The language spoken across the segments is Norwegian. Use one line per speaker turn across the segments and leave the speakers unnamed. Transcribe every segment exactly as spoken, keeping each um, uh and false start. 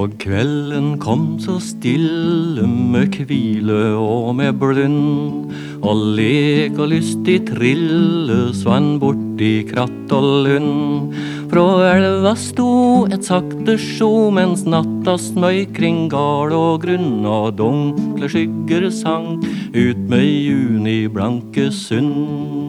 Og kvelden kom så stille med hvile og med blund, og lek og lystig trille svann bort i kratt og lund. Fra elva sto et sakte sjå mens natta smøy kring gard og grunn, og dunkle skygger sank ut med juni blanke sund.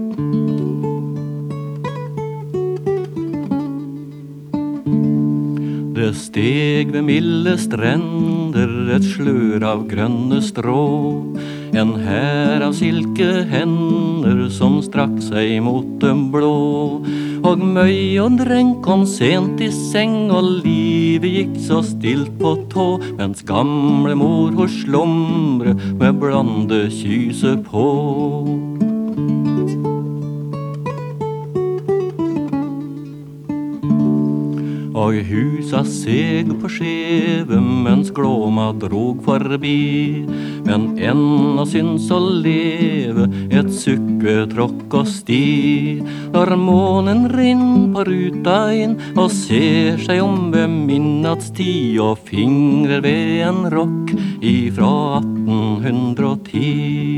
Det steg ved milde strender et slør av grønne strå, en hær av silkehender som strakk seg mot den blå. Og møy og dreng kom sent i seng, og livet gikk så stilt på tå, mens gamle mor hos slumre med blonde kyse på. Og husa seg på skjeve mens glåma drog forbi, men ennå syns å leve et sukke tråkk og sti. Når månen rinn på ruta inn og ser seg om ved midnattstid, og fingrer ved en rokk ifra atten ti.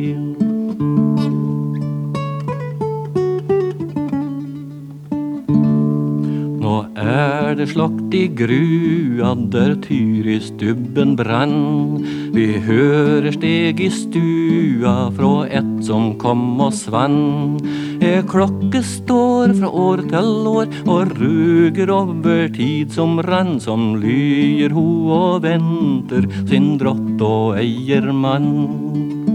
Er det slokt i grua der tyr i stubben brann? Vi hører steg i stua fra ett som kom og svann. E klokke står fra år til år og ruger over tid som rann, som lyer ho og venter sin drott og eier mann.